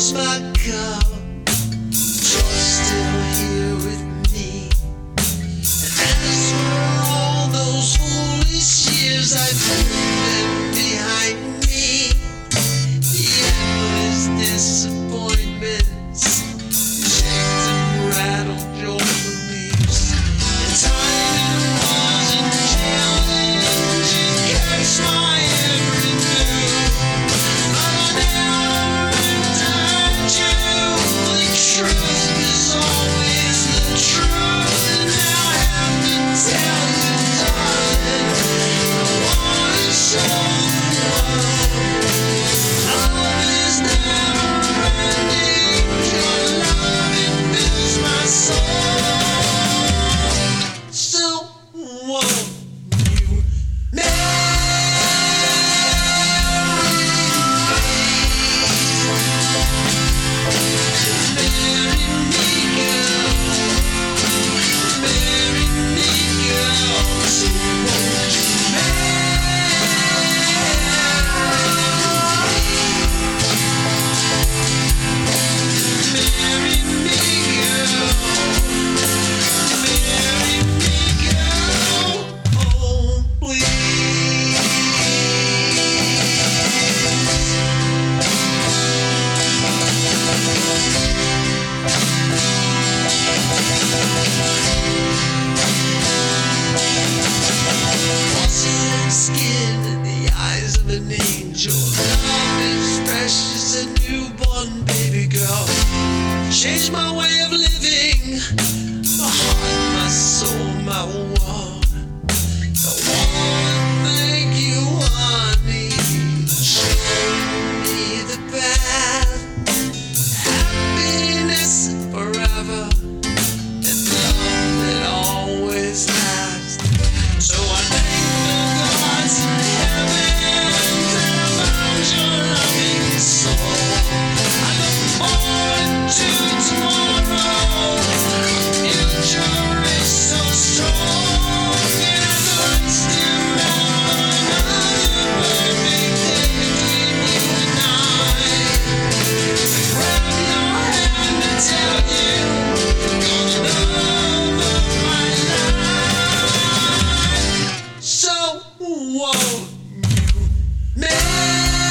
my cup. You're still here with me. And as for all those foolish years, I threw them behind me. The endless disappointments shaked and rattled your beliefs. The tiny walls and challenges catch my every move. But I never doubt you. The truth is always the truth, and now I have to tell you, darling, I wanna show the world love is never ending. Your love, it fills my soul. So won't you skin in the eyes of an angel. Love is precious, a newborn baby girl. Changed my way of living, my heart, my soul, my world. I wanna thank you, honey, showing me the path, happiness forever, and love that always lasts. So I thank the gods in heaven that I found your loving soul. I look forward to tomorrow. Our future is so strong, and as I stare out another perfect day between you and I grab your hand and tell you you're the love of my life. So won't you marry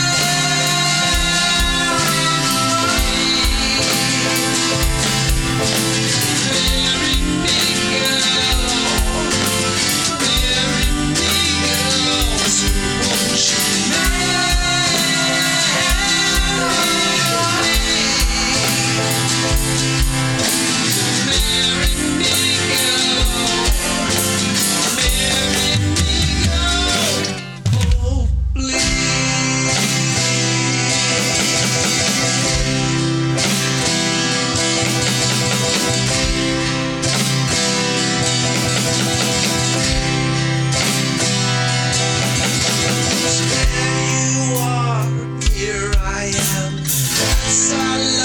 me, girl? Marry me, girl. So won't you marry me, girl? Marry me, girl. Oh, please. So there you are, here I am. That's our love.